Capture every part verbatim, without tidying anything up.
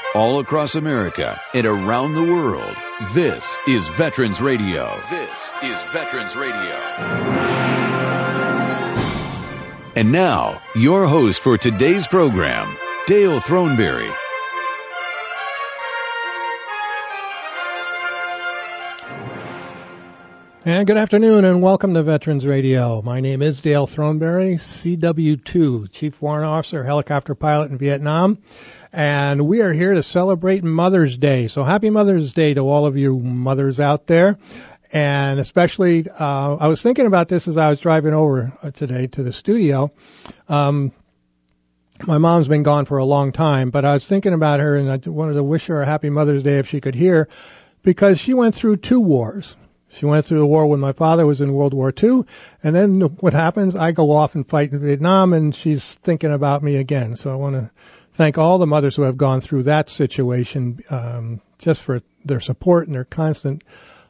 All across America and around the world, this is Veterans Radio. This is Veterans Radio. And now, your host for today's program, Dale Throneberry. And good afternoon and welcome to Veterans Radio. My name is Dale Throneberry, C W two, Chief Warrant Officer, helicopter pilot in Vietnam. And we are here to celebrate Mother's Day. So happy Mother's Day to all of you mothers out there. And especially, uh, I was thinking about this as I was driving over today to the studio. Um, my mom's been gone for a long time, but I was thinking about her and I wanted to wish her a happy Mother's Day if she could hear, because she went through two wars. She went through the war when my father was in World War Two, and then what happens, I go off and fight in Vietnam, and she's thinking about me again. So I want to thank all the mothers who have gone through that situation, um, just for their support and their constant,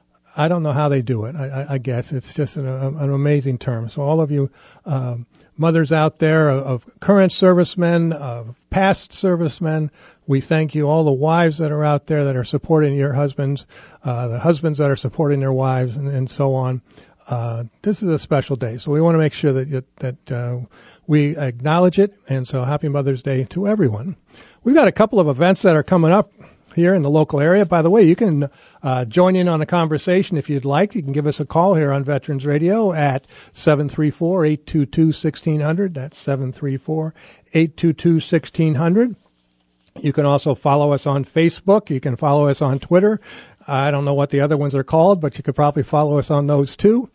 I don't know how they do it, I, I, I guess. It's just an, an amazing term. So all of you um, mothers out there of, of current servicemen, of past servicemen, we thank you. All the wives that are out there that are supporting your husbands, uh, the husbands that are supporting their wives, and, and so on. Uh, this is a special day, so we want to make sure that that uh, we acknowledge it. And so happy Mother's Day to everyone. We've got a couple of events that are coming up here in the local area. By the way, you can uh, join in on the conversation if you'd like. You can give us a call here on Veterans Radio at seven three four, eight two two, one six zero zero. That's seven three four, eight two two, one six zero zero. You can also follow us on Facebook. You can follow us on Twitter. I don't know what the other ones are called, but you could probably follow us on those too.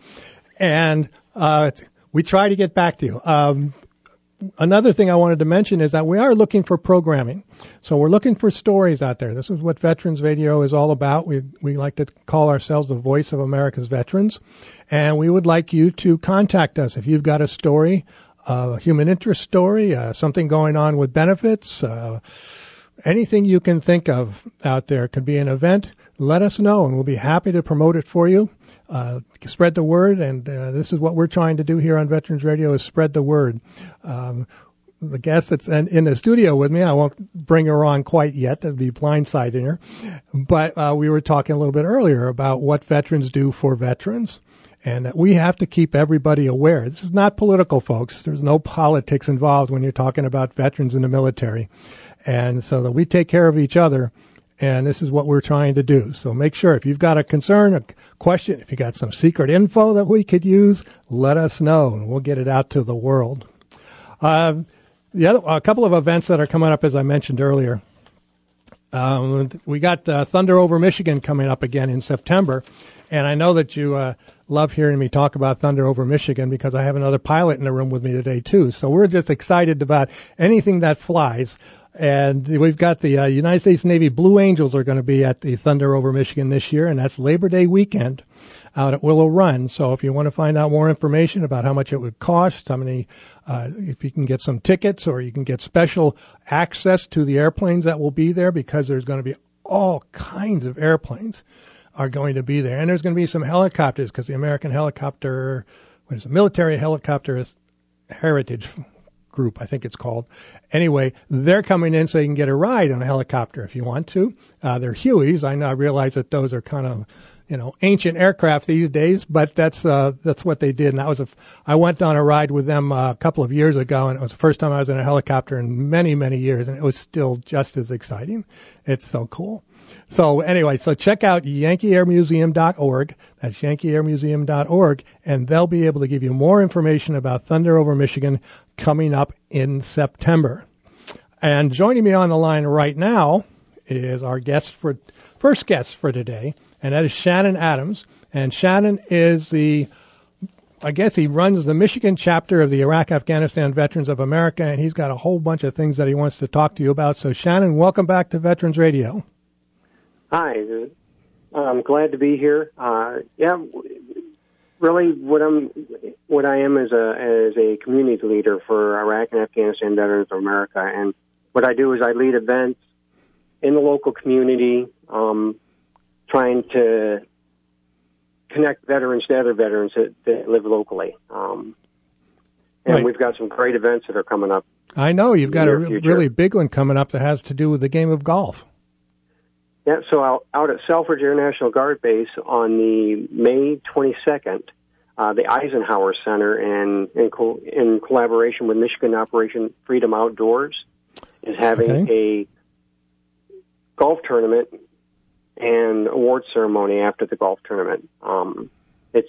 And uh, we try to get back to you. Um, another thing I wanted to mention is that we are looking for programming. So we're looking for stories out there. This is what Veterans Radio is all about. We we like to call ourselves the voice of America's veterans. And we would like you to contact us if you've got a story, a human interest story, uh, something going on with benefits, uh, anything you can think of out there. It could be an event. Let us know, and we'll be happy to promote it for you. Uh, spread the word, and uh, this is what we're trying to do here on Veterans Radio, is spread the word. Um, the guest that's in, in the studio with me, I won't bring her on quite yet. That'd be blindsiding her. But uh, we were talking a little bit earlier about what veterans do for veterans, and that we have to keep everybody aware. This is not political, folks. There's no politics involved when you're talking about veterans in the military. And so that we take care of each other. And this is what we're trying to do. So make sure if you've got a concern, a question, if you got some secret info that we could use, let us know, and we'll get it out to the world. Uh, the other, a couple of events that are coming up, as I mentioned earlier. Um, we got uh, Thunder Over Michigan coming up again in September, and I know that you uh, love hearing me talk about Thunder Over Michigan because I have another pilot in the room with me today too. So we're just excited about anything that flies. And we've got the uh, United States Navy Blue Angels are going to be at the Thunder Over Michigan this year, and that's Labor Day weekend out at Willow Run. So if you want to find out more information about how much it would cost, how many, uh, if you can get some tickets or you can get special access to the airplanes that will be there, because there's going to be all kinds of airplanes are going to be there. And there's going to be some helicopters, because the American Helicopter, what is it, Military Helicopter Heritage Group, I think it's called. Anyway, they're coming in so you can get a ride on a helicopter if you want to. Uh, they're Hueys. I know, I realize that those are kind of, you know, ancient aircraft these days, but that's, uh, that's what they did. And that was a, I went on a ride with them uh, a couple of years ago, and it was the first time I was in a helicopter in many, many years, and it was still just as exciting. It's so cool. So anyway, so check out Yankee Air Museum dot org. That's Yankee Air Museum dot org, and they'll be able to give you more information about Thunder Over Michigan coming up in September. And joining me on the line right now is our guest for first guest for today, and that is Shannon Adams. And Shannon is the, I guess he runs the Michigan chapter of the Iraq-Afghanistan Veterans of America, and he's got a whole bunch of things that he wants to talk to you about. So Shannon, welcome back to Veterans Radio. Hi, I'm glad to be here. Uh, yeah, really, what I'm, what I am is a as a community leader for Iraq and Afghanistan Veterans of America, and what I do is I lead events in the local community, um, trying to connect veterans to other veterans that, that live locally. Um, and right. We've got some great events that are coming up. I know you've got a re- future. really big one coming up that has to do with the game of golf. Yeah, so out, out at Selfridge Air National Guard Base on the May twenty-second, uh, the Eisenhower Center, and in, co- in collaboration with Michigan Operation Freedom Outdoors, is having okay. a golf tournament and award ceremony after the golf tournament. Um, it's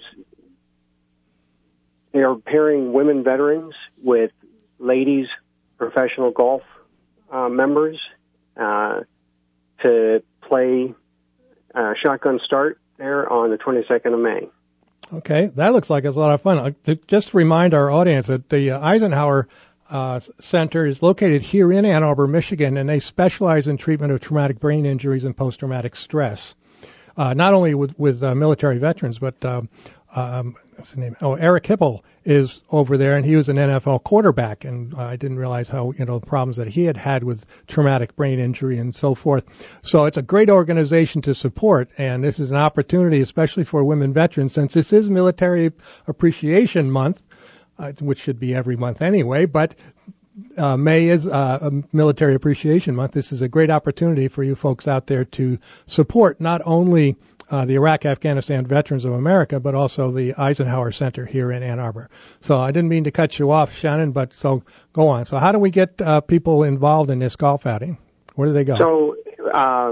they are pairing women veterans with ladies professional golf uh, members uh, to play uh, shotgun start there on the twenty-second of May. Okay, that looks like it's a lot of fun. Uh, just to remind our audience that the uh, Eisenhower uh, Center is located here in Ann Arbor, Michigan, and they specialize in treatment of traumatic brain injuries and post-traumatic stress. Uh, not only with, with uh, military veterans, but um, um, what's the name? Oh, Eric Hipple is over there, and he was an N F L quarterback, and uh, I didn't realize how, you know, the problems that he had had with traumatic brain injury and so forth. So it's a great organization to support, and this is an opportunity, especially for women veterans, since this is Military Appreciation Month, uh, which should be every month anyway, but uh, May is uh, a Military Appreciation Month. This is a great opportunity for you folks out there to support not only Uh, the Iraq-Afghanistan Veterans of America, but also the Eisenhower Center here in Ann Arbor. So I didn't mean to cut you off, Shannon, but so go on. So how do we get uh, people involved in this golf outing? Where do they go? So uh,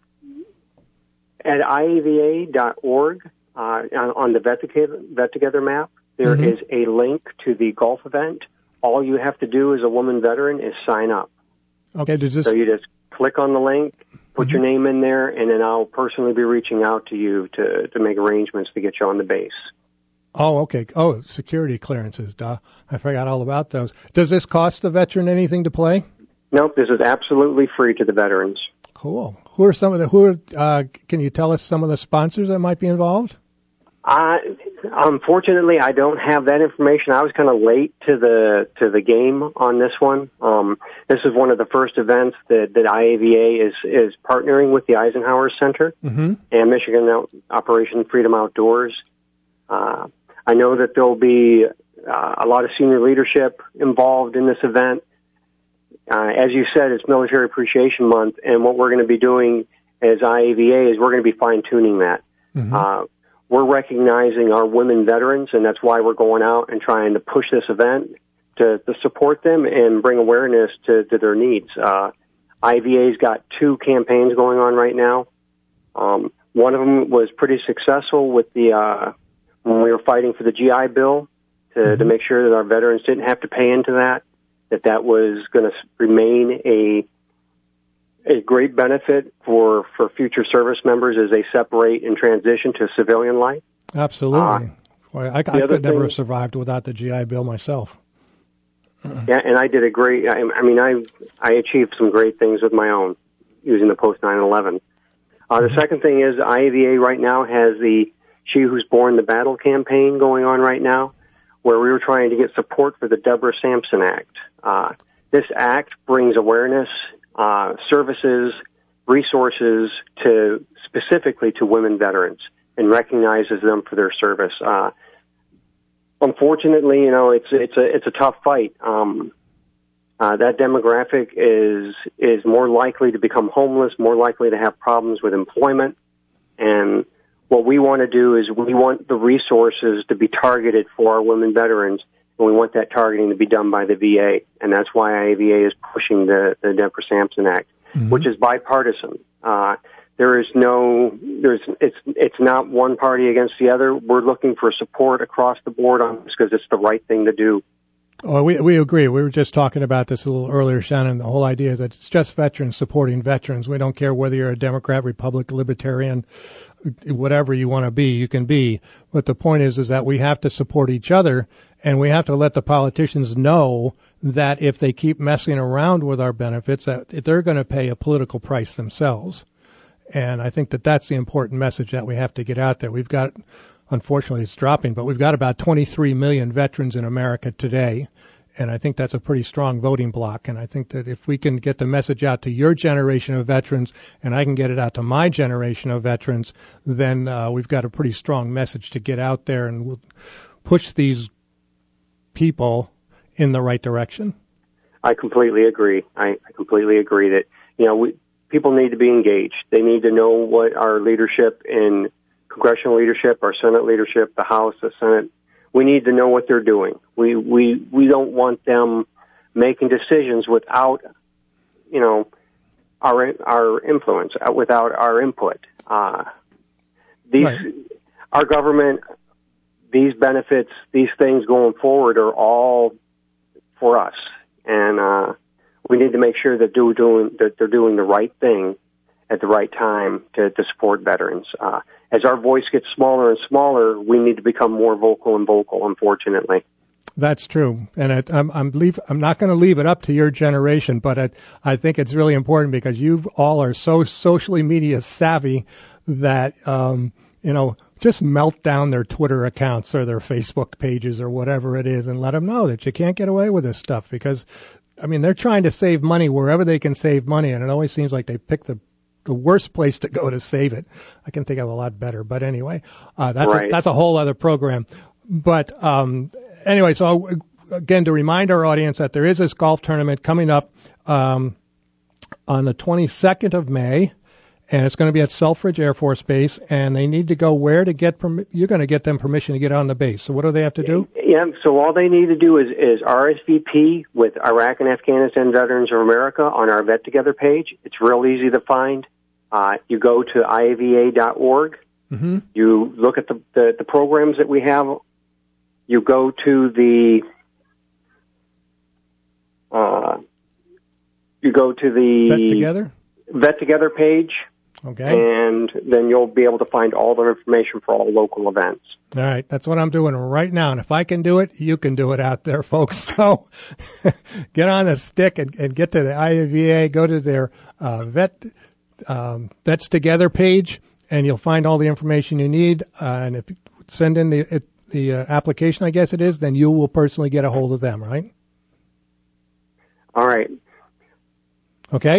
at I A V A dot org, uh, on the Vet Together, Vet Together map, there mm-hmm. is a link to the golf event. All you have to do as a woman veteran is sign up. Okay. Does this... So you just click on the link, put your name in there, and then I'll personally be reaching out to you to, to make arrangements to get you on the base. Oh, okay. Oh, security clearances. Duh. I forgot all about those. Does this cost the veteran anything to play? Nope. This is absolutely free to the veterans. Cool. Who are some of the, who are, uh, can you tell us some of the sponsors that might be involved? Uh, unfortunately, I don't have that information. I was kind of late to the to the game on this one. Um, this is one of the first events that, that I A V A is is partnering with the Eisenhower Center mm-hmm. and Michigan Operation Freedom Outdoors. Uh, I know that there'll be uh, a lot of senior leadership involved in this event. Uh, as you said, it's Military Appreciation Month, and what we're going to be doing as I A V A is we're going to be fine-tuning that. Mm-hmm. Uh, We're recognizing our women veterans, and that's why we're going out and trying to push this event to, to support them and bring awareness to, to their needs. Uh, I V A's got two campaigns going on right now. Um, one of them was pretty successful with the uh, when we were fighting for the G I Bill to, mm-hmm. to make sure that our veterans didn't have to pay into that, that that was going to remain a a great benefit for, for future service members as they separate and transition to civilian life. Absolutely. Uh, well, I, I could never have survived without the G I Bill myself. Yeah, and I did a great, I, I mean, I I achieved some great things with my own using the post nine eleven. Uh, mm-hmm. The second thing is I A V A right now has the She Who's Born the Battle campaign going on right now, where we were trying to get support for the Deborah Sampson Act. Uh, this act brings awareness Uh, services, resources to specifically to women veterans and recognizes them for their service. Uh, unfortunately, you know, it's it's a it's a tough fight. Um, uh, that demographic is is more likely to become homeless, more likely to have problems with employment, and what we want to do is we want the resources to be targeted for our women veterans. And we want that targeting to be done by the V A, and that's why I A V A is pushing the, the Deborah Sampson Act, mm-hmm. which is bipartisan. Uh, there is no, there's, it's, it's not one party against the other. We're looking for support across the board on this because it's the right thing to do. Oh, we we agree. We were just talking about this a little earlier, Shannon. The whole idea is that it's just veterans supporting veterans. We don't care whether you're a Democrat, Republican, Libertarian, whatever you want to be, you can be. But the point is, is that we have to support each other, and we have to let the politicians know that if they keep messing around with our benefits, that they're going to pay a political price themselves. And I think that that's the important message that we have to get out there. We've got, unfortunately, it's dropping, but we've got about twenty-three million veterans in America today. And I think that's a pretty strong voting bloc. And I think that if we can get the message out to your generation of veterans, and I can get it out to my generation of veterans, then uh, we've got a pretty strong message to get out there, and we'll push these people in the right direction. I completely agree. I, I completely agree that, you know, we, people need to be engaged. They need to know what our leadership in congressional leadership, our Senate leadership, the House, the Senate, we need to know what they're doing. We we we don't want them making decisions without, you know, our our influence, without our input. Uh, these right. Our government, these benefits, these things going forward are all for us, and uh, we need to make sure that they're doing that they're doing the right thing at the right time to, to support veterans. Uh, as our voice gets smaller and smaller, we need to become more vocal and vocal, unfortunately. That's true. And it, I'm, I'm, leave, I'm not going to leave it up to your generation, but it, I think it's really important because you all are so socially media savvy that, um, you know, just melt down their Twitter accounts or their Facebook pages or whatever it is and let them know that you can't get away with this stuff because, I mean, they're trying to save money wherever they can save money, and it always seems like they pick the the worst place to go to save it. I can think of a lot better, but anyway, uh, that's right. a, that's a whole other program. But um, anyway, so again, to remind our audience that there is this golf tournament coming up um, on the twenty-second of May, and it's going to be at Selfridge Air Force Base, and they need to go where to get permi- you're going to get them permission to get on the base. So what do they have to do? Yeah, so all they need to do is, is R S V P with Iraq and Afghanistan Veterans of America on our Vet Together page. It's real easy to find. Uh, you go to I A V A dot org. Mm-hmm. You look at the, the, the programs that we have. You go to the uh, you go to the Vet Together? Vet Together page. Okay. And then you'll be able to find all the information for all local events. All right. That's what I'm doing right now. And if I can do it, you can do it out there, folks. So get on the stick and, and get to the I A V A, go to their uh, vet um, Vets Together page, and you'll find all the information you need. Uh, and if you send in the it, the uh, application, I guess it is, then you will personally get a hold of them, right? All right. Okay.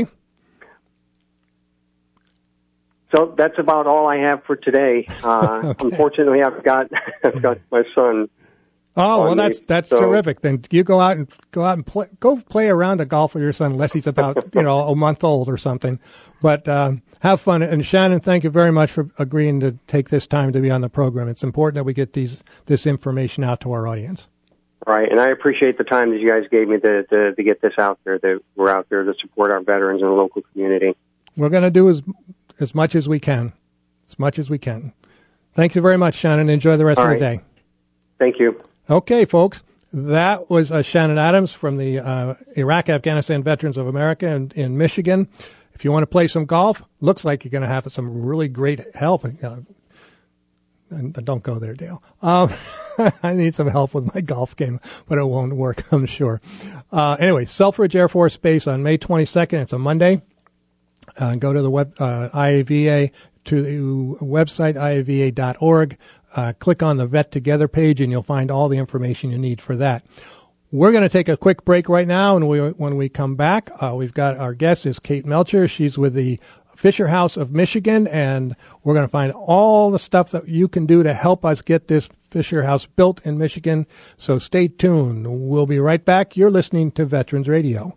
So that's about all I have for today. Uh, okay. Unfortunately, I've got I've got my son. Oh well, that's that's so. Terrific. Then you go out and go out and play, go play around the golf with your son, unless he's about you know a month old or something. But um, have fun. And Shannon, thank you very much for agreeing to take this time to be on the program. It's important that we get these this information out to our audience. Right, and I appreciate the time that you guys gave me to to, to get this out there. That we're out there to support our veterans in the local community. We're going to do as as much as we can, as much as we can. Thank you very much, Shannon. Enjoy the rest All of right. the day. Thank you. Okay, folks. That was uh, Shannon Adams from the uh, Iraq Afghanistan Veterans of America in, in Michigan. If you want to play some golf, looks like you're going to have some really great help. Uh, and don't go there, Dale. Um, I need some help with my golf game, but it won't work, I'm sure. Uh, anyway, Selfridge Air Force Base on May twenty-second. It's a Monday. Uh, go to the web, uh, I A V A, to the website, I A V A dot org. Uh, click on the Vet Together page, and you'll find all the information you need for that. We're going to take a quick break right now, and we, when we come back, uh, we've got our guest is Kate Melcher. She's with the Fisher House of Michigan, and we're going to find all the stuff that you can do to help us get this Fisher House built in Michigan. So stay tuned. We'll be right back. You're listening to Veterans Radio.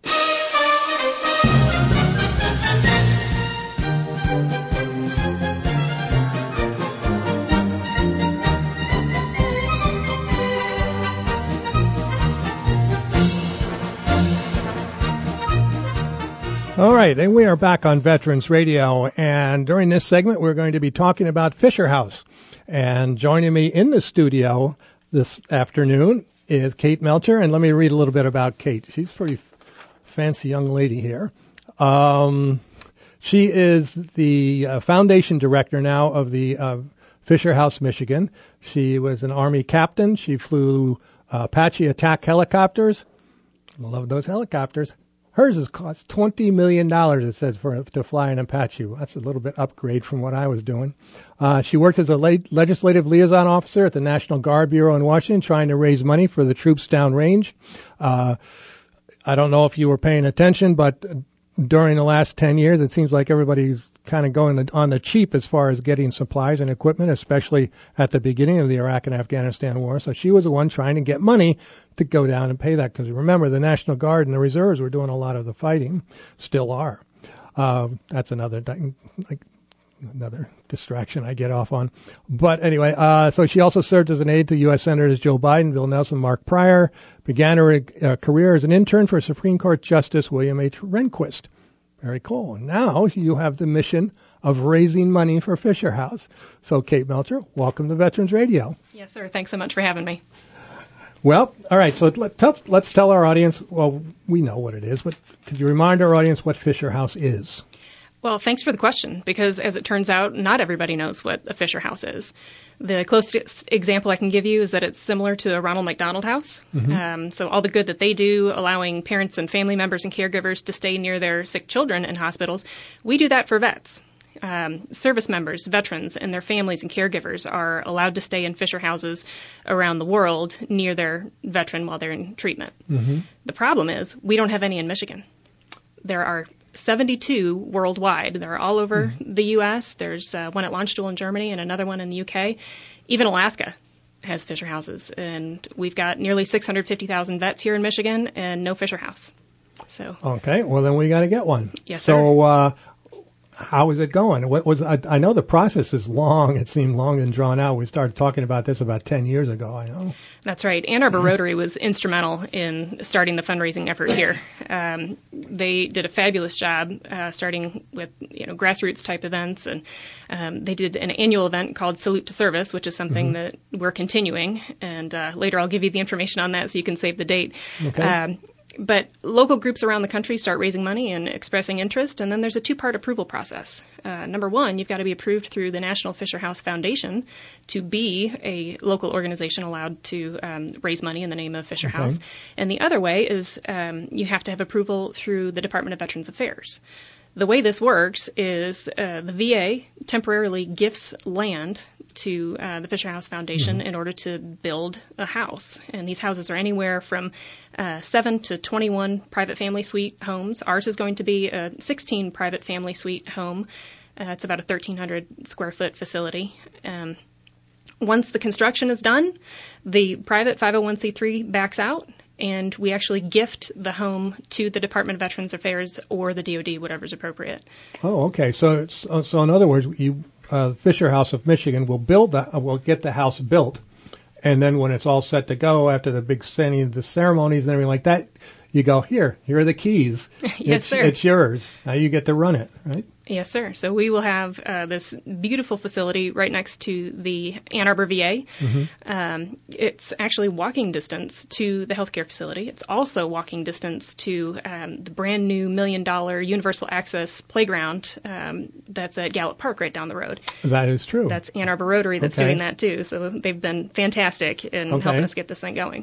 All right, and we are back on Veterans Radio, and during this segment, we're going to be talking about Fisher House. And joining me in the studio this afternoon is Kate Melcher, and let me read a little bit about Kate. She's a pretty fancy young lady here. Um, she is the uh, foundation director now of the uh, Fisher House, Michigan. She was an Army captain. She flew uh, Apache attack helicopters. I love those helicopters. Hers has cost twenty million dollars, it says, for to fly an Apache. That's a little bit upgrade from what I was doing. Uh, she worked as a le- legislative liaison officer at the National Guard Bureau in Washington, trying to raise money for the troops downrange. Uh, I don't know if you were paying attention, but during the last ten years, it seems like everybody's kind of going on the cheap as far as getting supplies and equipment, especially at the beginning of the Iraq and Afghanistan war. So she was the one trying to get money to go down and pay that, because remember, the National Guard and the reserves were doing a lot of the fighting, still are. Um, that's another like another distraction I get off on. But anyway, uh, so she also served as an aide to U S Senators Joe Biden, Bill Nelson, Mark Pryor, began her uh, career as an intern for Supreme Court Justice William H. Rehnquist. Very cool. Now you have the mission of raising money for Fisher House. So, Kate Melcher, welcome to Veterans Radio. Yes, sir. Thanks so much for having me. Well, all right. So let, tell, let's tell our audience, well, we know what it is, but could you remind our audience what Fisher House is? Well, thanks for the question, because as it turns out, not everybody knows what a Fisher House is. The closest example I can give you is that it's similar to a Ronald McDonald House. Mm-hmm. Um, so all the good that they do, allowing parents and family members and caregivers to stay near their sick children in hospitals, we do that for vets. Um, service members, veterans, and their families and caregivers are allowed to stay in Fisher houses around the world near their veteran while they're in treatment. Mm-hmm. The problem is we don't have any in Michigan. There are seventy-two worldwide. They're all over mm-hmm. the U S. There's uh, one at Landstuhl in Germany and another one in the U K. Even Alaska has Fisher houses. And we've got nearly six hundred fifty thousand vets here in Michigan and no Fisher house. So okay, well, then we got to get one. Yes, so, sir. So uh, how is it going? What was I, I know the process is long. It seemed long and drawn out. We started talking about this about ten years ago, I know. That's right. Ann Arbor Rotary was instrumental in starting the fundraising effort here. Um, they did a fabulous job uh, starting with you know grassroots type events, and um, they did an annual event called Salute to Service, which is something mm-hmm. that we're continuing. And uh, later I'll give you the information on that so you can save the date. Okay. Um, But local groups around the country start raising money and expressing interest, and then there's a two-part approval process. Uh, number one, you've got to be approved through the National Fisher House Foundation to be a local organization allowed to um, raise money in the name of Fisher okay. House. And the other way is um, you have to have approval through the Department of Veterans Affairs. The way this works is uh, the V A temporarily gifts land to uh, the Fisher House Foundation mm-hmm. in order to build a house. And these houses are anywhere from uh, seven to twenty-one private family suite homes. Ours is going to be a sixteen private family suite home. Uh, it's about a thirteen hundred square foot facility. Um, once the construction is done, the private five oh one c three backs out, and we actually gift the home to the Department of Veterans Affairs or the D O D, whatever's appropriate. Oh, okay. So, so, so in other words, you, uh, Fisher House of Michigan will build the, will get the house built, and then when it's all set to go after the big sending, the ceremonies and everything like that, you go, here, here are the keys. Yes, it's, sir. It's yours. Now you get to run it, right? Yes, sir. So we will have uh, this beautiful facility right next to the Ann Arbor V A. Mm-hmm. Um, it's actually walking distance to the healthcare facility. It's also walking distance to um, the brand new million dollar universal access playground um, that's at Gallup Park right down the road. That is true. That's Ann Arbor Rotary that's okay. doing that too. So they've been fantastic in okay. helping us get this thing going.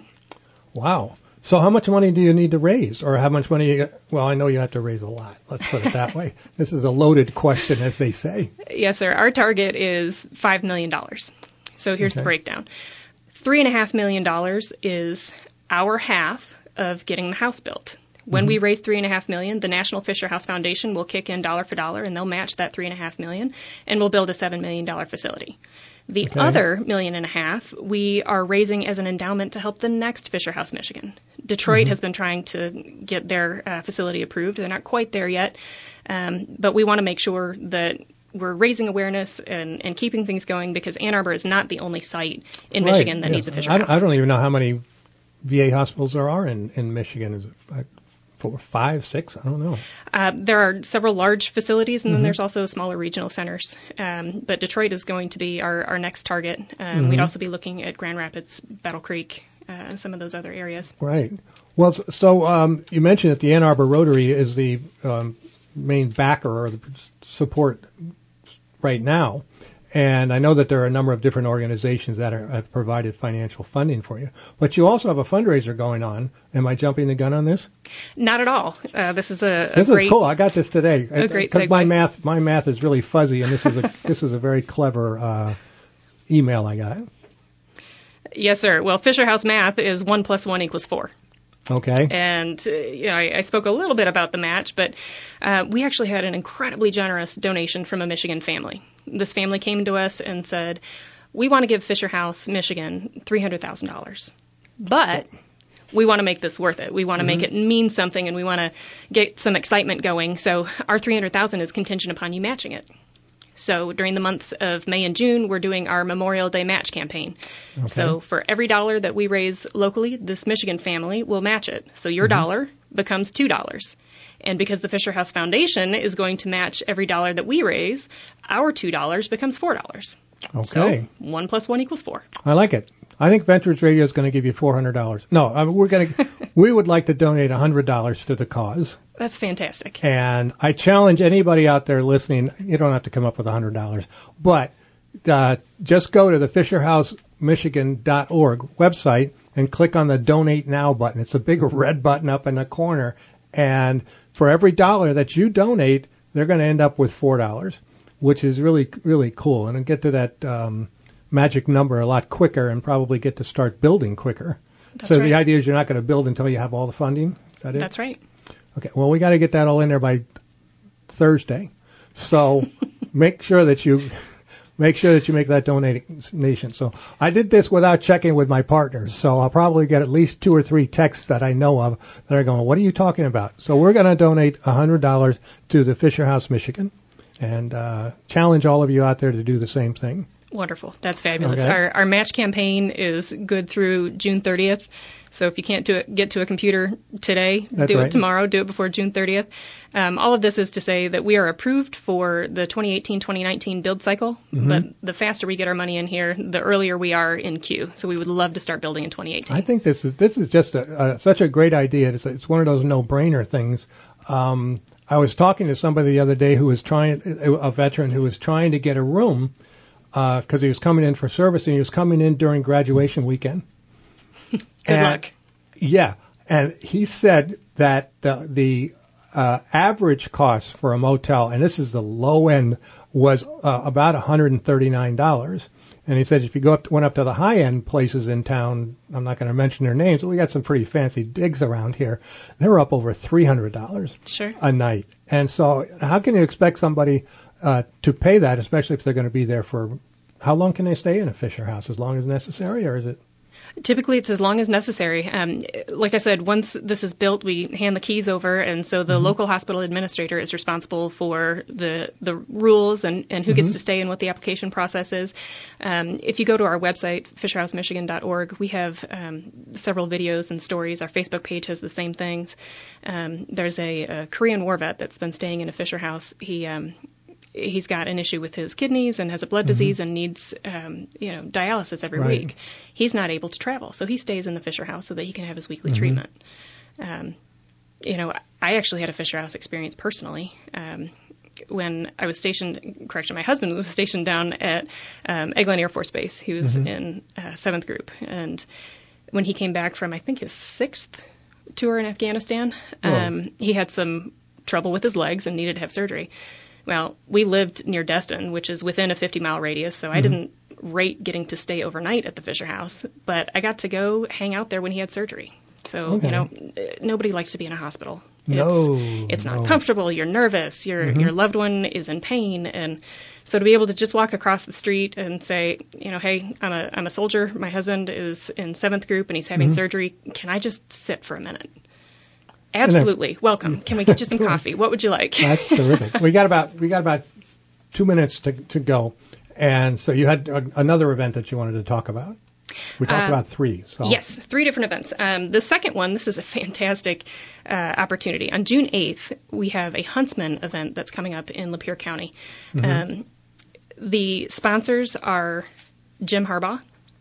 Wow. So how much money do you need to raise, or how much money you get? Well, I know you have to raise a lot. Let's put it that way. This is a loaded question, as they say. Yes, sir. Our target is five million dollars. So here's okay. the breakdown. three point five million dollars is our half of getting the house built. When mm-hmm. we raise three point five million dollars, the National Fisher House Foundation will kick in dollar for dollar, and they'll match that three point five million dollars, and we'll build a seven million dollars facility. The okay. other million and a half we are raising as an endowment to help the next Fisher House Michigan. Detroit mm-hmm. has been trying to get their uh, facility approved. They're not quite there yet, um, but we want to make sure that we're raising awareness and, and keeping things going, because Ann Arbor is not the only site in right. Michigan that yes. needs a Fisher I, House. I don't even know how many V A hospitals there are in, in Michigan. Is it like four, five, six? I don't know. Uh, there are several large facilities, and then mm-hmm. there's also smaller regional centers. Um, but Detroit is going to be our, our next target. Um, mm-hmm. We'd also be looking at Grand Rapids, Battle Creek, uh, and some of those other areas. Right. Well, so um, you mentioned that the Ann Arbor Rotary is the um, main backer or the support right now. And I know that there are a number of different organizations that are, have provided financial funding for you. But you also have a fundraiser going on. Am I jumping the gun on this? Not at all. Uh, this is a, a this great... is cool. I got this today. A great Because segue. my math, my math is really fuzzy, and this is a this is a very clever uh, email I got. Yes, sir. Well, Fisher House math is one plus one equals four. Okay. And, uh, you know, I, I spoke a little bit about the match, but uh, we actually had an incredibly generous donation from a Michigan family. This family came to us and said, we want to give Fisher House, Michigan, three hundred thousand dollars. But we want to make this worth it. We want to Mm-hmm. make it mean something, and we want to get some excitement going. So our three hundred thousand dollars is contingent upon you matching it. So during the months of May and June, we're doing our Memorial Day match campaign. Okay. So for every dollar that we raise locally, this Michigan family will match it. So your Mm-hmm. dollar becomes two dollars. And because the Fisher House Foundation is going to match every dollar that we raise, our two dollars becomes four dollars. Okay. So one plus one equals four. I like it. I think Veterans Radio is going to give you four hundred dollars. No, I mean, we're going to. We would like to donate one hundred dollars to the cause. That's fantastic. And I challenge anybody out there listening. You don't have to come up with one hundred dollars, but uh, just go to the fisher house michigan dot org website and click on the Donate Now button. It's a big red button up in the corner, and for every dollar that you donate, they're going to end up with four dollars, which is really, really cool. And get to that um, magic number a lot quicker and probably get to start building quicker. That's so right. the idea is you're not going to build until you have all the funding? Is that it? That's right. Okay, well, we got to get that all in there by Thursday. So make sure that you make sure that you make that donation. So I did this without checking with my partners, so I'll probably get at least two or three texts that I know of that are going, what are you talking about? So we're going to donate one hundred dollars to the Fisher House Michigan and uh, challenge all of you out there to do the same thing. Wonderful. That's fabulous. Okay. Our, our match campaign is good through June thirtieth. So if you can't do it, get to a computer today, That's do right. it tomorrow, do it before June thirtieth. Um, all of this is to say that we are approved for the twenty eighteen twenty nineteen build cycle, Mm-hmm. but the faster we get our money in here, the earlier we are in queue. So we would love to start building in twenty eighteen. I think this is this is just a, a, such a great idea. It's, it's one of those no-brainer things. Um, I was talking to somebody the other day who was trying, a veteran who was trying to get a room because uh, he was coming in for service and he was coming in during graduation weekend. Good And- luck. Yeah, and he said that the, the uh, average cost for a motel, and this is the low end, was uh, about one hundred thirty-nine dollars. And he said if you go up to, went up to the high end places in town, I'm not going to mention their names, but we got some pretty fancy digs around here. They're up over three hundred dollars Sure. a night. And so how can you expect somebody uh, to pay that, especially if they're going to be there for, how long can they stay in a Fisher House? As long as necessary, or is it? Typically, it's as long as necessary. Um, like I said, once this is built, we hand the keys over, and so the Mm-hmm. local hospital administrator is responsible for the the rules and, and who Mm-hmm. gets to stay and what the application process is. Um, if you go to our website, fisher house michigan dot org, we have um, several videos and stories. Our Facebook page has the same things. Um, there's a, a Korean war vet that's been staying in a Fisher House. He um, he's got an issue with his kidneys and has a blood Mm-hmm. disease and needs, um, you know, dialysis every Right. week. He's not able to travel, so he stays in the Fisher House so that he can have his weekly Mm-hmm. treatment. Um, you know, I actually had a Fisher House experience personally. Um, when I was stationed, correction, my husband was stationed down at um, Eglin Air Force Base. He was Mm-hmm. in uh, seventh Group. And when he came back from, I think, his sixth tour in Afghanistan, um, he had some trouble with his legs and needed to have surgery. Well, we lived near Destin, which is within a fifty-mile radius, so I didn't rate getting to stay overnight at the Fisher House, but I got to go hang out there when he had surgery. So, Okay. you know, nobody likes to be in a hospital. No, It's, it's not no. comfortable. You're nervous. Your Mm-hmm. your loved one is in pain. And so to be able to just walk across the street and say, you know, hey, I'm a I'm a soldier. My husband is in seventh Group and he's having Mm-hmm. surgery. Can I just sit for a minute? Absolutely. Welcome. Can we get you some coffee? What would you like? That's terrific. We got about we got about two minutes to to go, and so you had a, another event that you wanted to talk about. We talked Uh, about three. So. Yes, three different events. Um, the second one, this is a fantastic uh, opportunity. On June eighth, we have a Huntsman event that's coming up in Lapeer County. Um, the sponsors are Jim Harbaugh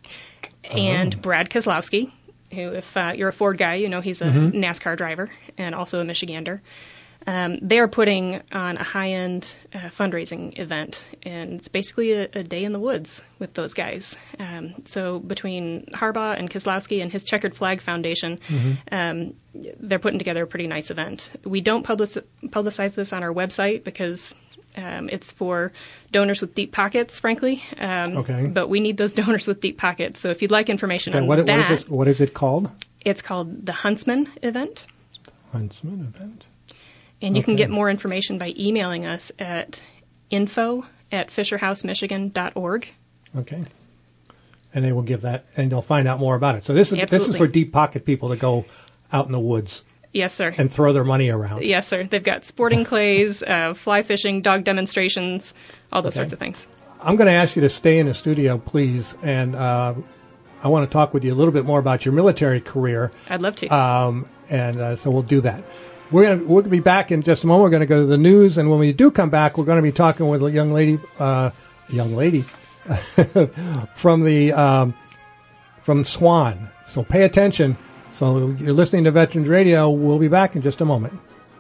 and Brad Keselowski, who, if uh, you're a Ford guy, you know he's a NASCAR driver and also a Michigander. Um, they are putting on a high-end uh, fundraising event, and it's basically a, a day in the woods with those guys. Um, so between Harbaugh and Keselowski and his Checkered Flag Foundation, um, they're putting together a pretty nice event. We don't public- publicize this on our website because um, it's for donors with deep pockets, frankly. Um, Okay. But we need those donors with deep pockets. So if you'd like information Okay, on what, that, what, is this, what is it called? it's called the Huntsman event. Huntsman event. And you can Okay. get more information by emailing us at info at fisher house michigan dot org. Okay. and they will give that, and they'll find out more about it. So this is Absolutely. this is for deep pocket people to go out in the woods. Yes, sir. And throw their money around. Yes, sir. They've got sporting clays, uh, fly fishing, dog demonstrations, all those okay. sorts of things. I'm going to ask you to stay in the studio, please, and uh, I want to talk with you a little bit more about your military career. I'd love to. Um, and uh, so we'll do that. We're going to we're going to be back in just a moment. We're going to go to the news, and when we do come back, we're going to be talking with a young lady, uh, a young lady from the um, from Swan. So pay attention. So you're listening to Veterans Radio. We'll be back in just a moment.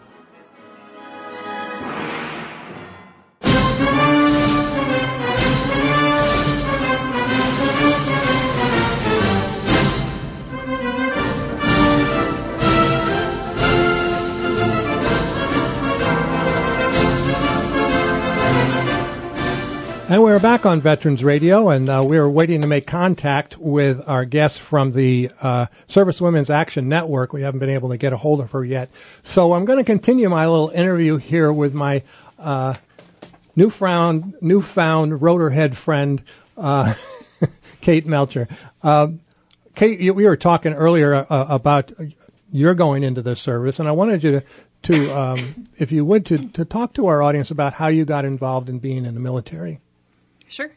And we're back on Veterans Radio, and uh, we're waiting to make contact with our guest from the uh, Service Women's Action Network. We haven't been able to get a hold of her yet. So I'm going to continue my little interview here with my uh, newfound, newfound rotorhead friend, uh, Kate Melcher. Uh, Kate, we were talking earlier uh, about your going into the service, and I wanted you to, to um, if you would, to, to talk to our audience about how you got involved in being in the military. Sure.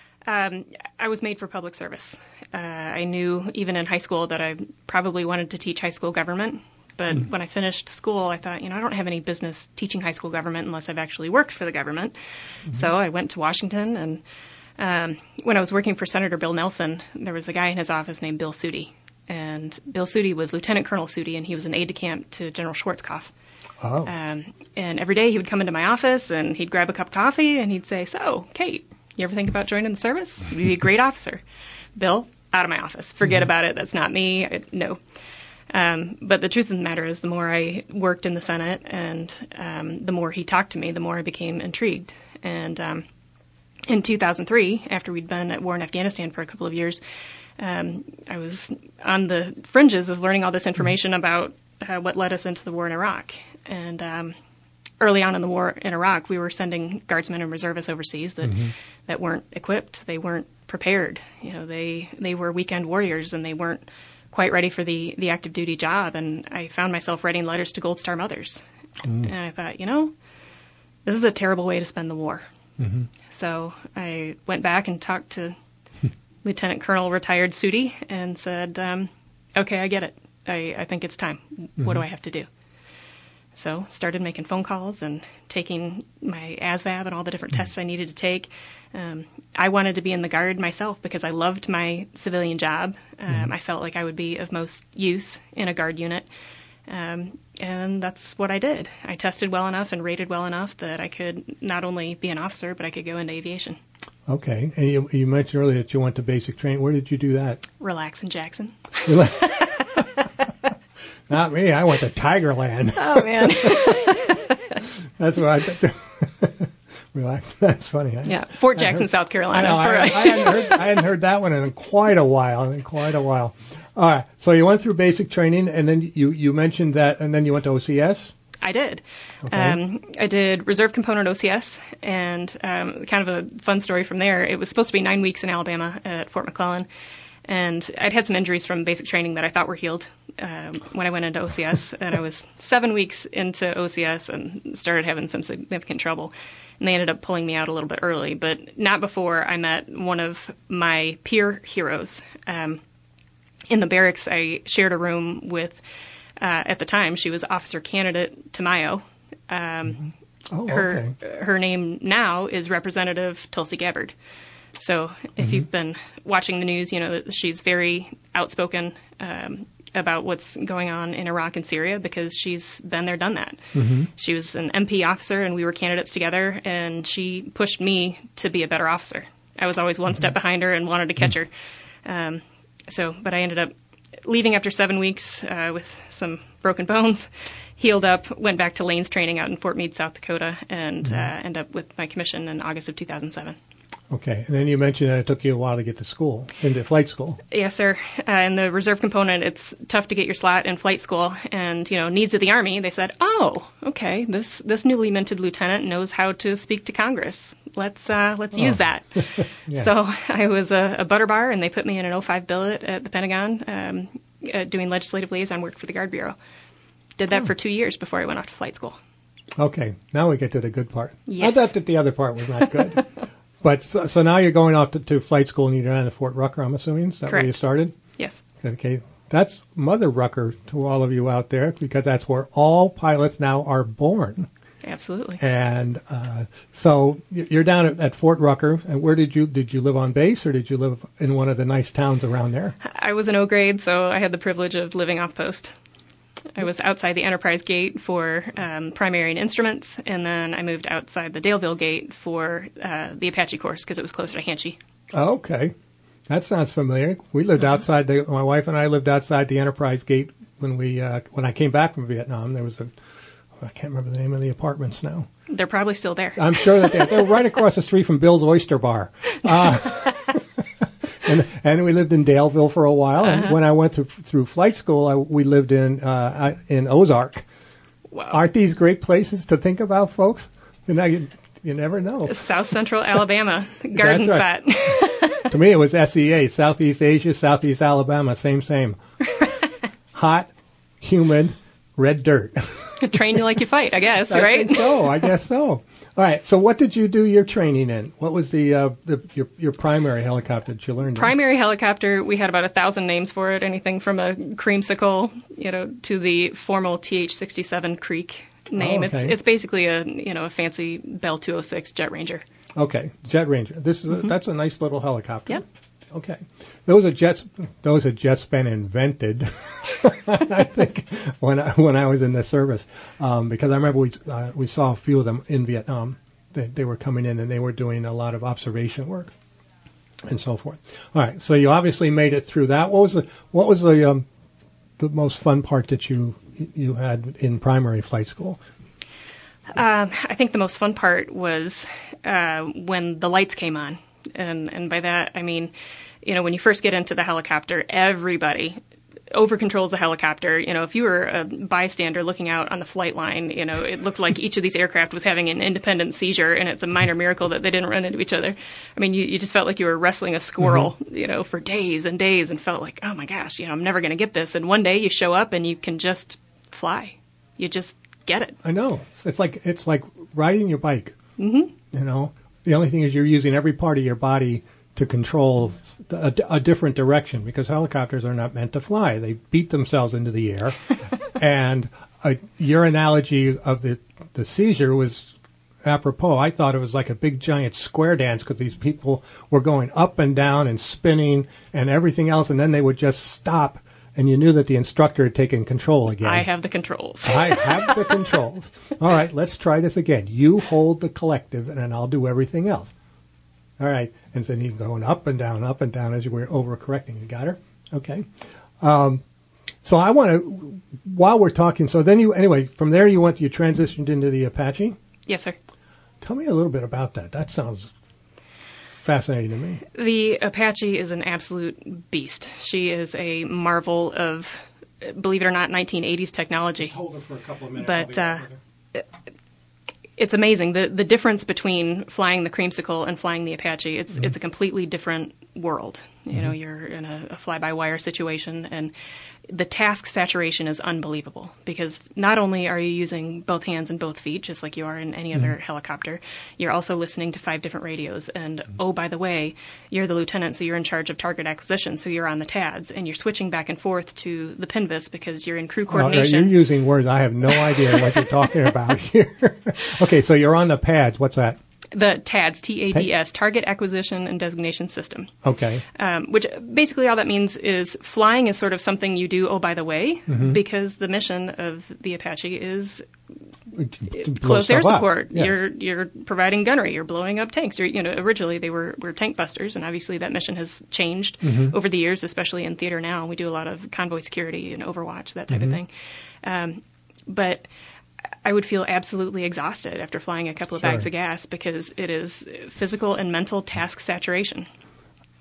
Um, I was made for public service. Uh, I knew even in high school that I probably wanted to teach high school government. But mm. when I finished school, I thought, you know, I don't have any business teaching high school government unless I've actually worked for the government. Mm-hmm. So I went to Washington. And um, when I was working for Senator Bill Nelson, there was a guy in his office named Bill Sudi. And Bill Sudi was Lieutenant Colonel Sudi, and he was an aide-de-camp to General Schwarzkopf. Oh. Um, and every day he would come into my office, and he'd grab a cup of coffee, and he'd say, so, Kate, you ever think about joining the service? You'd be a great officer. Bill, out of my office. Forget mm-hmm. about it. That's not me. I, no. Um, but the truth of the matter is the more I worked in the Senate and um, the more he talked to me, the more I became intrigued. And um, in two thousand three, after we'd been at war in Afghanistan for a couple of years, um, I was on the fringes of learning all this information mm-hmm. about uh, what led us into the war in Iraq. And um early on in the war in Iraq, we were sending guardsmen and reservists overseas that, mm-hmm. that weren't equipped. They weren't prepared. You know, they, they were weekend warriors, and they weren't quite ready for the, the active duty job. And I found myself writing letters to Gold Star mothers. Mm-hmm. And I thought, you know, this is a terrible way to spend the war. Mm-hmm. So I went back and talked to Lieutenant Colonel retired Sudi and said, um, okay, I get it. I, I think it's time. Mm-hmm. What do I have to do? So started making phone calls and taking my A S V A B and all the different tests I needed to take. Um, I wanted to be in the Guard myself because I loved my civilian job. Um, mm-hmm. I felt like I would be of most use in a Guard unit. Um, and that's what I did. I tested well enough and rated well enough that I could not only be an officer, but I could go into aviation. Okay. And you, you mentioned earlier that you went to basic training. Where did you do that? Relax in Jackson. Not me. I went to Tigerland. Oh, man. That's what I did. Relax. That's funny. I, yeah, Fort Jackson, heard, South Carolina. I, know, I, I, hadn't heard, I hadn't heard that one in quite a while. In quite a while. All right. So you went through basic training, and then you, you mentioned that, and then you went to O C S? I did. Okay. Um, I did reserve component O C S, and um, kind of a fun story from there. It was supposed to be nine weeks in Alabama at Fort McClellan. And I'd had some injuries from basic training that I thought were healed um, when I went into O C S. And I was seven weeks into O C S and started having some significant trouble. And they ended up pulling me out a little bit early, but not before I met one of my peer heroes. Um, in the barracks, I shared a room with, uh, at the time, she was Officer Candidate Tamayo. Um, oh, her, okay. her name now is Representative Tulsi Gabbard. So if mm-hmm. you've been watching the news, you know that she's very outspoken um, about what's going on in Iraq and Syria because she's been there, done that. Mm-hmm. She was an M P officer, and we were candidates together, and she pushed me to be a better officer. I was always one mm-hmm. step behind her and wanted to catch mm-hmm. her. Um, so, but I ended up leaving after seven weeks uh, with some broken bones, healed up, went back to Lanes training out in Fort Meade, South Dakota, and mm-hmm. uh, ended up with my commission in August of two thousand seven. Okay. And then you mentioned that it took you a while to get to school, into flight school. Yes, sir. Uh, in the reserve component, it's tough to get your slot in flight school. And, you know, needs of the Army, they said, oh, okay, this, this newly minted lieutenant knows how to speak to Congress. let's uh, let's Oh. use that. Yeah. So I was a, a butter bar, and they put me in an oh five billet at the Pentagon, um, uh, doing legislative liaison work for the Guard Bureau. Did that Oh. for two years before I went off to flight school. Okay, now we get to the good part. Yes. I thought that the other part was not good. But so, so now you're going off to, to flight school and you're down at Fort Rucker, I'm assuming? Is that where Correct. you started? Yes. Okay, that's Mother Rucker to all of you out there, because that's where all pilots now are born. Absolutely. And uh, so you're down at, at Fort Rucker. And where did you did you live on base, or did you live in one of the nice towns around there? I was an O grade, so I had the privilege of living off post. I was outside the Enterprise gate for um, primary and instruments, and then I moved outside the Daleville gate for uh, the Apache course because it was closer to Hanchy. Okay, that sounds familiar. We lived outside the. My wife and I lived outside the Enterprise gate when we uh, when I came back from Vietnam. There was a. I can't remember the name of the apartments now. They're probably still there. I'm sure that they're, they're right across the street from Bill's Oyster Bar. Uh, and, and we lived in Daleville for a while. Uh-huh. And when I went through, through flight school, I, we lived in uh, in Ozark. Wow. Aren't these great places to think about, folks? You know, you, you never know. South Central Alabama, garden That's spot. To me, it was S E A, Southeast Asia, Southeast Alabama, same, same. Hot, humid, red dirt. Train you like you fight, I guess, I right? think so. I guess so. All right. So, what did you do your training in? What was the, uh, the your your primary helicopter that you learned? Primary helicopter, we had about a thousand names for it. Anything from a creamsicle, you know, to the formal T H sixty-seven Creek name. Oh, okay. It's it's basically a you know a fancy Bell two oh six Jet Ranger. In? Okay, Jet Ranger. This is a, that's a nice little helicopter. Yep. Okay. Those are jets. Those are jets been invented. I think when I, when I was in the service, um, because I remember we uh, we saw a few of them in Vietnam. They, they were coming in and they were doing a lot of observation work and so forth. All right. So you obviously made it through that. What was the what was the um, the most fun part that you you had in primary flight school? Um, I think the most fun part was uh, when the lights came on. And, and by that, I mean, you know, when you first get into the helicopter, everybody over controls the helicopter. You know, if you were a bystander looking out on the flight line, you know, it looked like each of these aircraft was having an independent seizure, and it's a minor miracle that they didn't run into each other. I mean, you, you just felt like you were wrestling a squirrel, mm-hmm. you know, for days and days, and felt like, oh my gosh, you know, I'm never going to get this. And one day you show up and you can just fly. You just get it. I know. It's, it's like it's like riding your bike. Mm-hmm. You know, the only thing is you're using every part of your body to control a, a different direction, because helicopters are not meant to fly. They beat themselves into the air. And uh, your analogy of the, the seizure was apropos. I thought it was like a big giant square dance, because these people were going up and down and spinning and everything else, and then they would just stop, and you knew that the instructor had taken control again. I have the controls. I have the controls. All right, let's try this again. You hold the collective, and then I'll do everything else. All right, and so you're going up and down, up and down as you were overcorrecting. You got her? Okay. Um, so I want to, while we're talking, so then you, anyway, from there you went, you transitioned into the Apache? Yes, sir. Tell me a little bit about that. That sounds fascinating to me. The Apache is an absolute beast. She is a marvel of, believe it or not, nineteen eighties technology. Just hold her for a couple of minutes. But uh, it's amazing. The the difference between flying the Creamsicle and flying the Apache, it's mm-hmm. it's a completely different world. You mm-hmm. know, you're in a, a fly-by-wire situation, and the task saturation is unbelievable, because not only are you using both hands and both feet, just like you are in any other mm-hmm. helicopter, you're also listening to five different radios. And, mm-hmm. oh, by the way, you're the lieutenant, so you're in charge of target acquisition, so you're on the T A Ds, and you're switching back and forth to the P N V S because you're in crew coordination. Oh, you're using words. I have no idea what you're talking about here. Okay, so you're on the pads. What's that? The T A Ds, T A D S, Target Acquisition and Designation System. Okay. Um, which basically all that means is flying is sort of something you do, oh, by the way, mm-hmm. because the mission of the Apache is close air support. Yes. You're you're providing gunnery. You're blowing up tanks. You're, you know, originally they were, were tank busters, and obviously that mission has changed mm-hmm. over the years, especially in theater now. We do a lot of convoy security and Overwatch, that type mm-hmm. of thing. Um, but I would feel absolutely exhausted after flying a couple of sure. bags of gas, because it is physical and mental task saturation.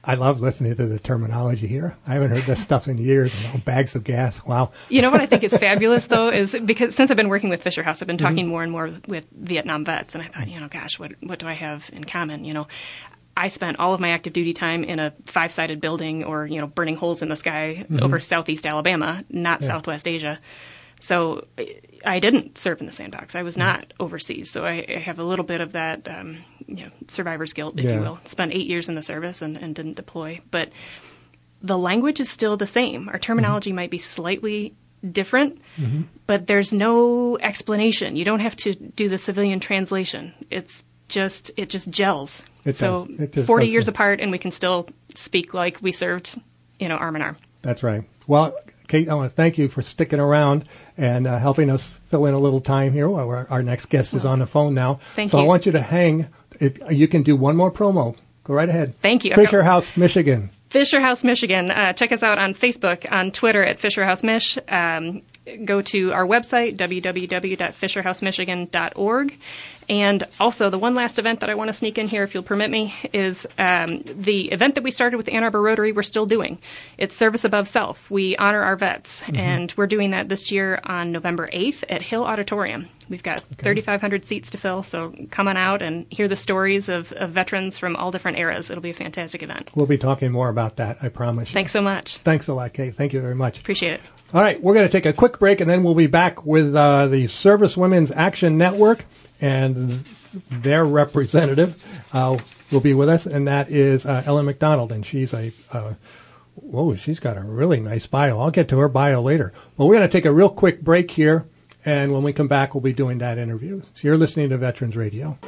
I love listening to the terminology here. I haven't heard this stuff in years. You know, bags of gas. Wow. You know what I think is fabulous, though, is because since I've been working with Fisher House, I've been talking mm-hmm. more and more with, with Vietnam vets, and I thought, you know, gosh, what what do I have in common? You know, I spent all of my active duty time in a five-sided building or, you know, burning holes in the sky mm-hmm. over Southeast Alabama, not yeah. Southwest Asia. So I didn't serve in the sandbox. I was not mm-hmm. overseas. So I, I have a little bit of that, um, you know, survivor's guilt, if yeah. you will. Spent eight years in the service and, and didn't deploy. But the language is still the same. Our terminology mm-hmm. might be slightly different, mm-hmm. but there's no explanation. You don't have to do the civilian translation. It's just, it just gels. It so it just forty years apart, and we can still speak like we served, you know, arm in arm. That's right. Well, Kate, I want to thank you for sticking around and uh, helping us fill in a little time here. Well, our, our next guest is on the phone now. Thank so you. I want you to hang. It, you can do one more promo. Go right ahead. Thank you. Fisher House, Michigan. Fisher House, Michigan. Uh, check us out on Facebook, on Twitter at Fisher House Mich. Um, go to our website, w w w dot fisher house michigan dot org. And also, the one last event that I want to sneak in here, if you'll permit me, is um, the event that we started with the Ann Arbor Rotary we're still doing. It's Service Above Self. We honor our vets, mm-hmm. and we're doing that this year on November eighth at Hill Auditorium. We've got okay. thirty-five hundred seats to fill, so come on out and hear the stories of, of veterans from all different eras. It'll be a fantastic event. We'll be talking more about that, I promise you. Thanks so much. Thanks a lot, Kate. Thank you very much. Appreciate it. All right, we're going to take a quick break, and then we'll be back with uh, the Service Women's Action Network, and their representative uh, will be with us, and that is uh, Ellen McDonald, and she's a, uh, whoa, she's got a really nice bio. I'll get to her bio later. But we're going to take a real quick break here, and when we come back, we'll be doing that interview. So you're listening to Veterans Radio.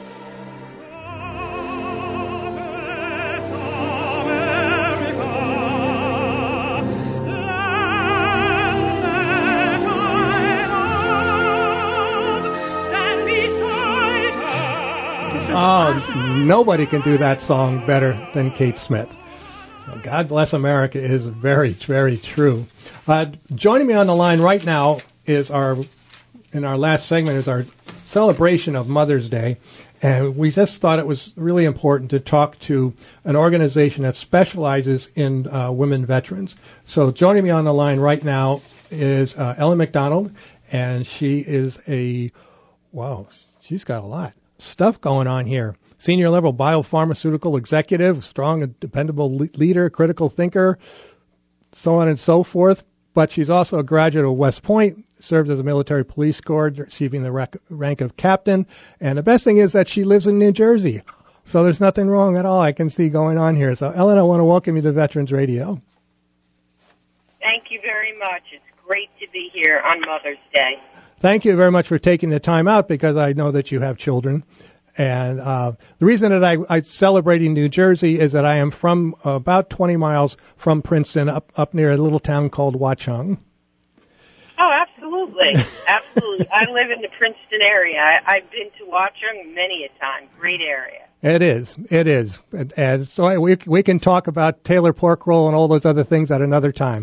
Oh, nobody can do that song better than Kate Smith. So God Bless America is very, very true. Uh, joining me on the line right now is our, in our last segment, is our celebration of Mother's Day. And we just thought it was really important to talk to an organization that specializes in uh, women veterans. So joining me on the line right now is uh, Ellen McDonald, and she is a, wow, she's got a lot. Stuff going on here. Senior level biopharmaceutical executive, strong and dependable leader, critical thinker, so on and so forth. But she's also a graduate of West Point, served as a military police corps, achieving the rec- rank of captain. And the best thing is that she lives in New Jersey. So there's nothing wrong at all I can see going on here. So, Ellen, I want to welcome you to Veterans Radio. Thank you very much. It's great to be here on Mother's Day. Thank you very much for taking the time out, because I know that you have children. And uh, the reason that I, I'm celebrating New Jersey is that I am from uh, about twenty miles from Princeton, up, up near a little town called Watchung. Oh, absolutely. Absolutely. I live in the Princeton area. I, I've been to Watchung many a time. Great area. It is. It is. And, and so I, we, we can talk about Taylor pork roll and all those other things at another time.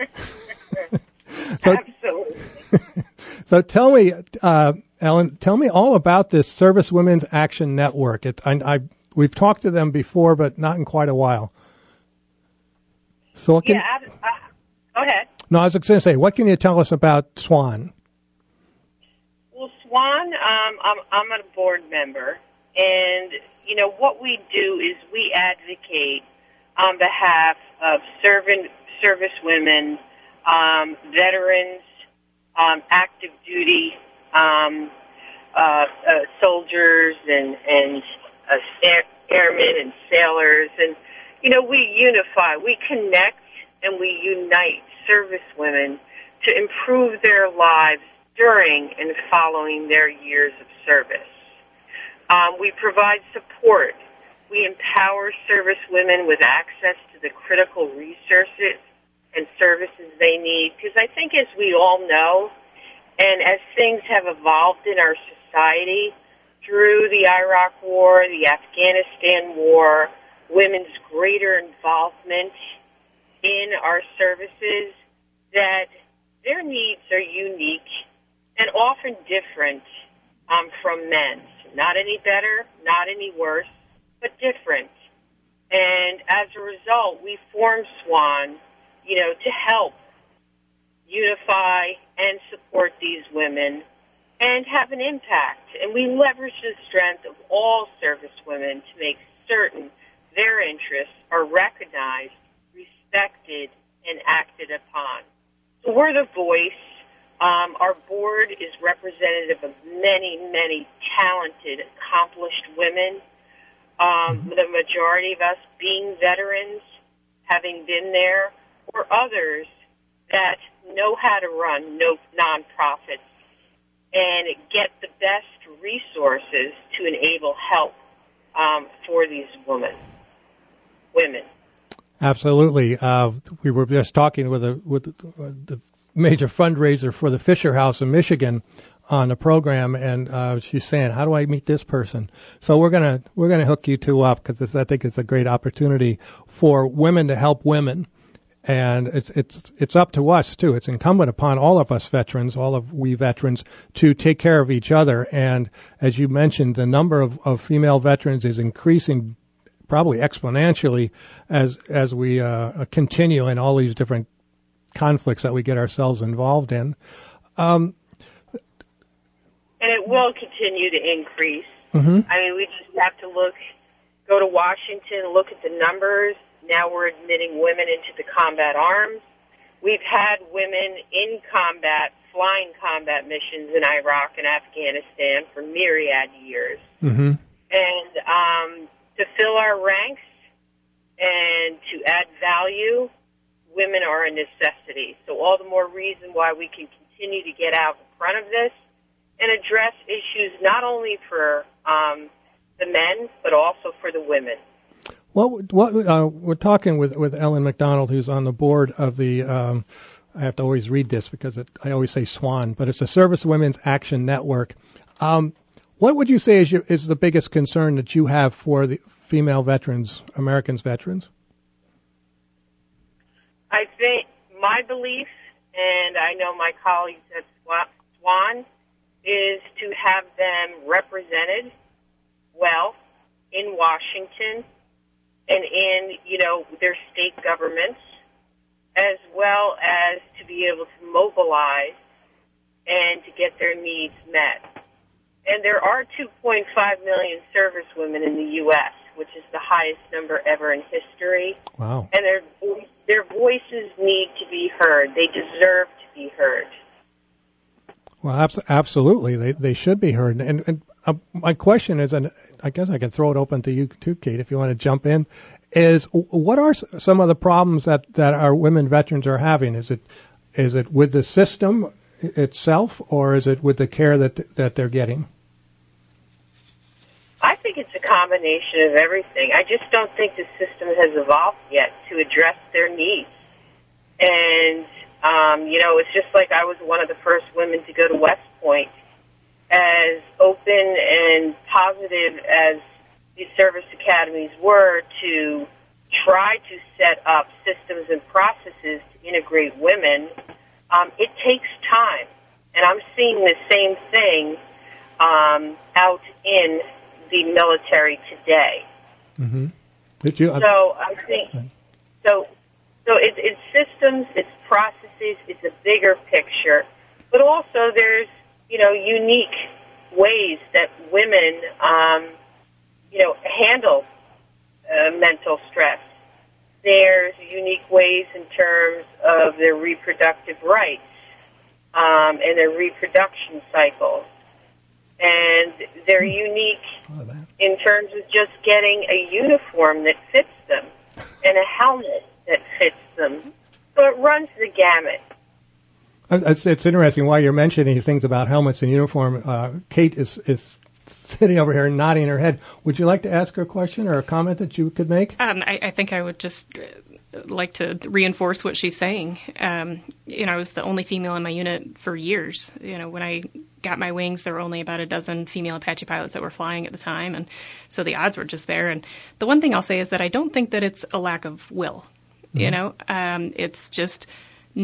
so, absolutely. So tell me, uh, Ellen, tell me all about this Service Women's Action Network. It, I, I, we've talked to them before, but not in quite a while. So what can, yeah, uh, go ahead. No, I was going to say, what can you tell us about SWAN? Well, SWAN, um, I'm, I'm a board member, and, you know, what we do is we advocate on behalf of servant, service women, um, veterans, Um, active duty um, uh, uh, soldiers and and uh, air, airmen and sailors, and you know we unify, we connect, and we unite service women to improve their lives during and following their years of service. Um, we provide support. We empower service women with access to the critical resources and services they need, because I think, as we all know, and as things have evolved in our society through the Iraq War, the Afghanistan War, women's greater involvement in our services, that their needs are unique and often different um, from men's. Not any better, not any worse, but different. And as a result, we formed SWAN, you know, to help unify and support these women and have an impact. And we leverage the strength of all service women to make certain their interests are recognized, respected, and acted upon. So we're the voice. Um, our board is representative of many, many talented, accomplished women. Um, the majority of us being veterans, having been there, or others that know how to run no nonprofits and get the best resources to enable help um, for these women. Women. Absolutely. Uh, we were just talking with a with the major fundraiser for the Fisher House in Michigan on the program, and uh, she's saying, "How do I meet this person?" So we're gonna we're gonna hook you two up because I think it's a great opportunity for women to help women, and it's it's it's up to us too. It's incumbent upon all of us veterans, all of we veterans, to take care of each other. And as you mentioned, the number of, of female veterans is increasing, probably exponentially, as as we uh, continue in all these different conflicts that we get ourselves involved in. Um, And it will continue to increase. Mm-hmm. I mean, we just have to look, go to Washington, look at the numbers. Now we're admitting women into the combat arms. We've had women in combat, flying combat missions in Iraq and Afghanistan for myriad years. Mm-hmm. And um, to fill our ranks and to add value, women are a necessity. So all the more reason why we can continue to get out in front of this and address issues not only for um, the men, but also for the women. Well, what uh, we're talking with, with Ellen McDonald, who's on the board of the, um, I have to always read this because it, I always say SWAN, but it's the Service Women's Action Network. Um, what would you say is, your, is the biggest concern that you have for the female veterans, Americans veterans? I think my belief, and I know my colleagues at SWAN, is to have them represented well in Washington and in, you know, their state governments, as well as to be able to mobilize and to get their needs met. And there are two point five million service women in the U S, which is the highest number ever in history. Wow. And their their voices need to be heard. They deserve to be heard. Well, abs- absolutely, they they should be heard. And, and uh, my question is, and I guess I can throw it open to you too, Kate, if you want to jump in, is what are some of the problems that, that our women veterans are having? Is it is it with the system itself, or is it with the care that that they're getting? I think it's a combination of everything. I just don't think the system has evolved yet to address their needs. And, um, you know, it's just like I was one of the first women to go to West Point. As open and positive as these service academies were to try to set up systems and processes to integrate women, um, it takes time. And I'm seeing the same thing um, out in the military today. Mm-hmm. Did you? Uh, so I think so. So it, it's systems, it's processes, it's a bigger picture, but also there's you know unique ways that women um, you know handle uh, mental stress. There's unique ways in terms of their reproductive rights um, and their reproduction cycles. And they're unique in terms of just getting a uniform that fits them and a helmet that fits them. So it runs the gamut. It's, it's interesting why you're mentioning things about helmets and uniform. Uh, Kate is, is sitting over here nodding her head. Would you like to ask her a question or a comment that you could make? Um, I, I think I would just like to reinforce what she's saying. Um, you know, I was the only female in my unit for years. You know, when I got my wings, there were only about a dozen female Apache pilots that were flying at the time, and so the odds were just there. And the one thing I'll say is that I don't think that it's a lack of will. Mm-hmm. You know, um, it's just new.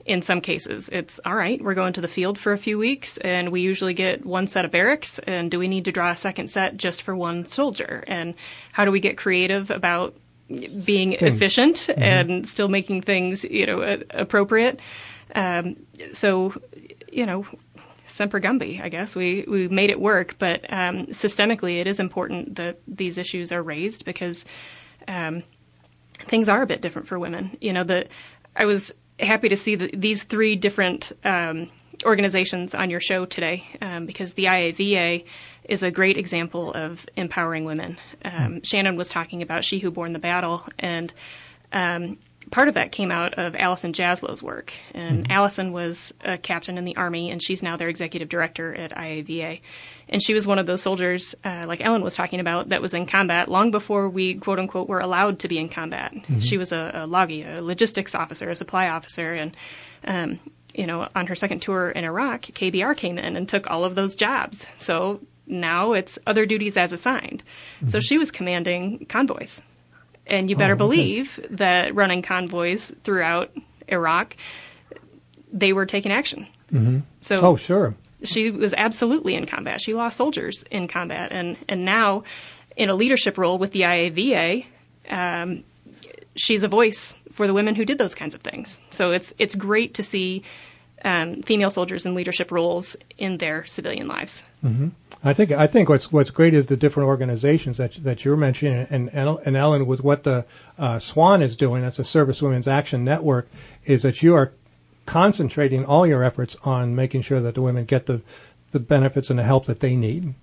in some cases. It's, all right, we're going to the field for a few weeks, and we usually get one set of barracks, and do we need to draw a second set just for one soldier? And how do we get creative about being Thing. efficient mm-hmm. and still making things, you know, appropriate? Um, so, you know, Semper Gumby, I guess. We, we made it work, but um, systemically it is important that these issues are raised because um, things are a bit different for women. You know, the I was happy to see the, these three different um, organizations on your show today um, because the I A V A is a great example of empowering women. Um, Shannon was talking about She Who Borne the Battle, and um, part of that came out of Allison Jaslow's work. And mm-hmm. Allison was a captain in the Army, and she's now their executive director at I A V A. And she was one of those soldiers, uh, like Ellen was talking about, that was in combat long before we, quote unquote, were allowed to be in combat. Mm-hmm. She was a, a loggy, a logistics officer, a supply officer, and um, you know, on her second tour in Iraq, K B R came in and took all of those jobs. So now it's other duties as assigned. Mm-hmm. So she was commanding convoys. And you better oh, okay. believe that running convoys throughout Iraq, they were taking action. Mm-hmm. So oh, sure. She was absolutely in combat. She lost soldiers in combat. And, and now, in a leadership role with the I A V A, um, she's a voice for the women who did those kinds of things. So it's it's great to see um, female soldiers in leadership roles in their civilian lives. Mm-hmm. I think I think what's what's great is the different organizations that that you're mentioning, and and, and Ellen, with what the uh, SWAN is doing, that's a Service Women's Action Network, is that you are concentrating all your efforts on making sure that the women get the the benefits and the help that they need.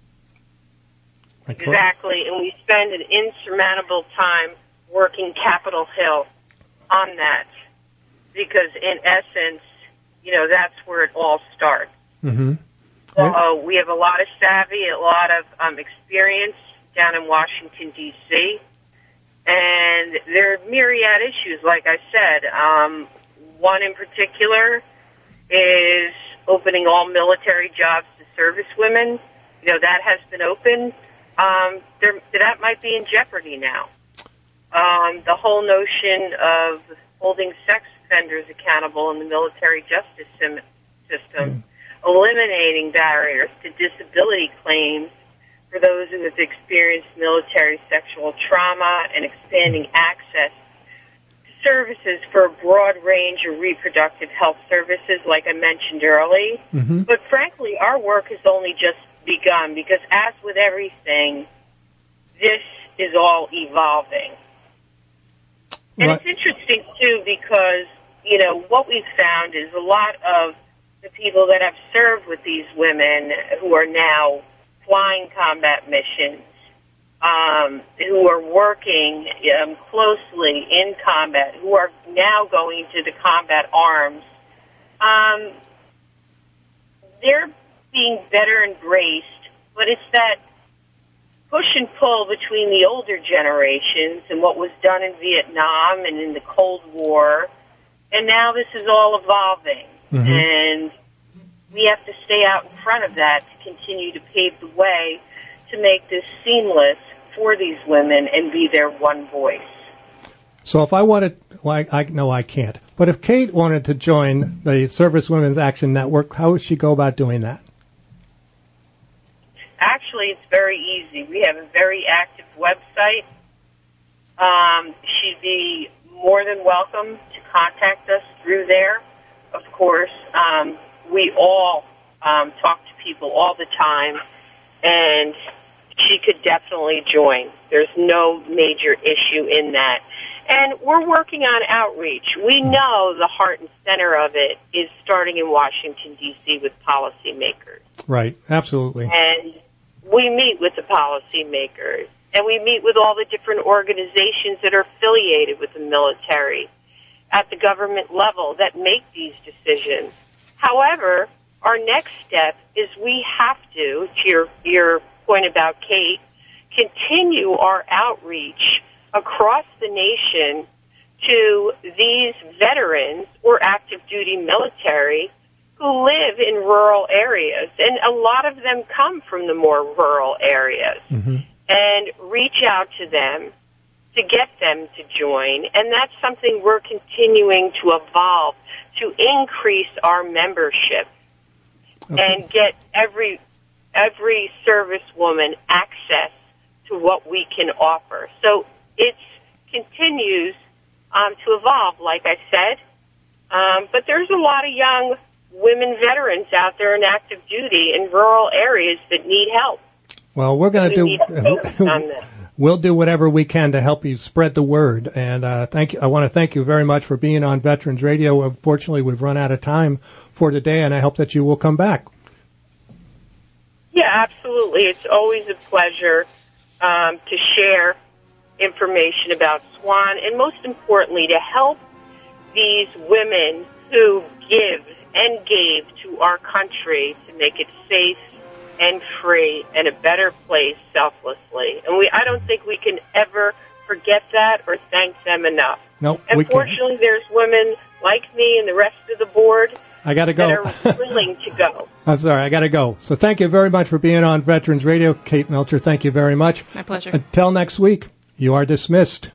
Exactly, and we spend an insurmountable time working Capitol Hill on that, because in essence, you know, that's where it all starts. Mm-hmm. Uh, we have a lot of savvy, a lot of um, experience down in Washington, D C, and there are myriad issues, like I said. Um, one in particular is opening all military jobs to service women. You know, that has been opened. Um, there, that might be in jeopardy now. Um, the whole notion of holding sex offenders accountable in the military justice sim- system, mm. eliminating barriers to disability claims for those who have experienced military sexual trauma, and expanding access to services for a broad range of reproductive health services, like I mentioned early. Mm-hmm. But frankly, our work has only just begun, because as with everything, this is all evolving. And right. It's interesting, too, because, you know, what we've found is a lot of the people that have served with these women who are now flying combat missions, um, who are working um, closely in combat, who are now going to the combat arms, um, they're being better embraced, but it's that push and pull between the older generations and what was done in Vietnam and in the Cold War, and now this is all evolving. Mm-hmm. And we have to stay out in front of that to continue to pave the way to make this seamless for these women and be their one voice. So if I wanted, well, I, I no, I can't. But if Kate wanted to join the Service Women's Action Network, how would she go about doing that? Actually, it's very easy. We have a very active website. Um, she'd be more than welcome to contact us through there. Of course, um, we all um, talk to people all the time, and she could definitely join. There's no major issue in that. And we're working on outreach. We know the heart and center of it is starting in Washington, D C with policymakers. Right, absolutely. And we meet with the policymakers, and we meet with all the different organizations that are affiliated with the military at the government level that make these decisions. However, our next step is we have to, to your, your point about Kate, continue our outreach across the nation to these veterans or active duty military who live in rural areas, and a lot of them come from the more rural areas, mm-hmm. and reach out to them to get them to join. And that's something we're continuing to evolve to increase our membership okay. and get every every servicewoman access to what we can offer. So it continues um, to evolve, like I said. Um, but there's a lot of young women veterans out there in active duty in rural areas that need help. Well, we're going to we do. We'll do whatever we can to help you spread the word. And uh, thank you. I want to thank you very much for being on Veterans Radio. Unfortunately, we've run out of time for today, and I hope that you will come back. Yeah, absolutely. It's always a pleasure um, to share information about SWAN, and most importantly, to help these women who give and gave to our country to make it safe and free and a better place selflessly. And we, I don't think we can ever forget that or thank them enough. Nope. Unfortunately, there's women like me and the rest of the board I gotta go. that are willing to go. I'm sorry, I got to go. So thank you very much for being on Veterans Radio. Kate Melcher, thank you very much. My pleasure. Until next week, you are dismissed.